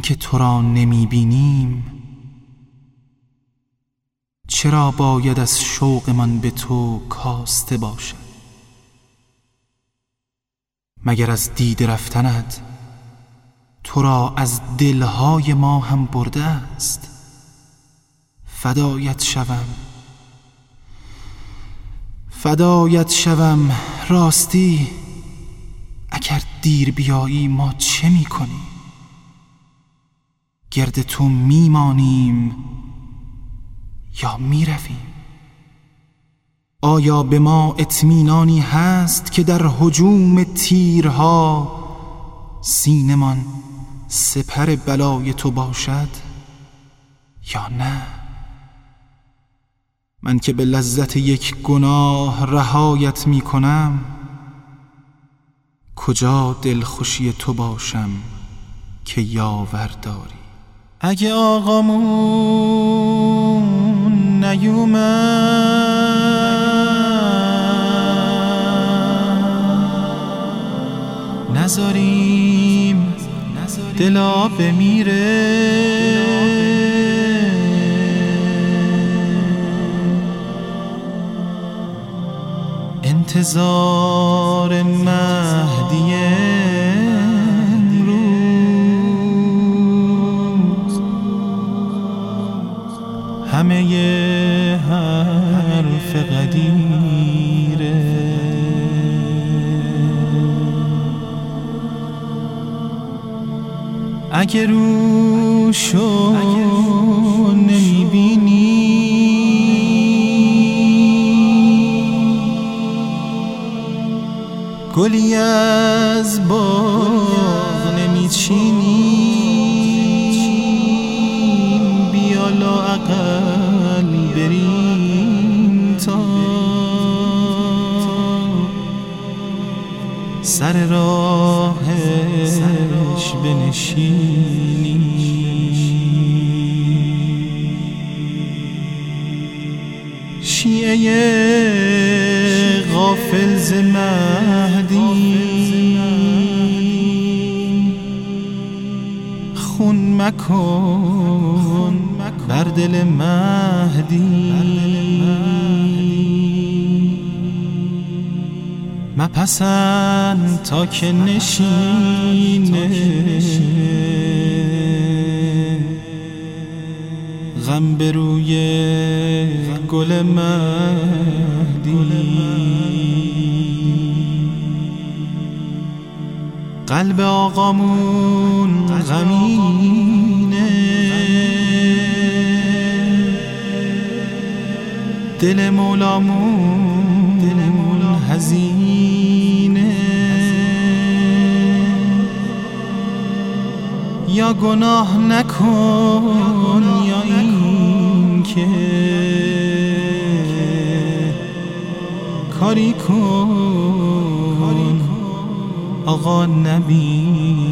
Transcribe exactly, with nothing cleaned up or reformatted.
که تو را نمی بینیم، چرا باید از شوق من به تو کاسته باشد؟ مگر از دید رفتنت تو را از دلهای ما هم برده است؟ فدایت شوم فدایت شوم راستی اگر دیر بیایی ما چه می کنیم؟ گرد تو می مانیم یا می رویم؟ آیا به ما اطمینانی هست که در هجوم تیرها سینمان سپر بلای تو باشد یا نه؟ من که به لذت یک گناه رهایت می کنم، کجا دلخوشی تو باشم که یاور داری؟ اگه آقامون نیومد، نذاریم دلا بمیره. انتظار مهدی امروز همه ی حرف قدیره. اگه روشو نمیبینی، گلی از باغ نمیچینی، بیا لااقل بریم تا سر راهش بنشینی. شیعه غافل ز مهدی، خون مکن بر دل مهدی. مپسند تا که نشینه غم به روی گل مهدی. قلب آقامون غمینه، دل مولامون حزینه. یا گناه نکن یا این که کاری کن آقا نبینه.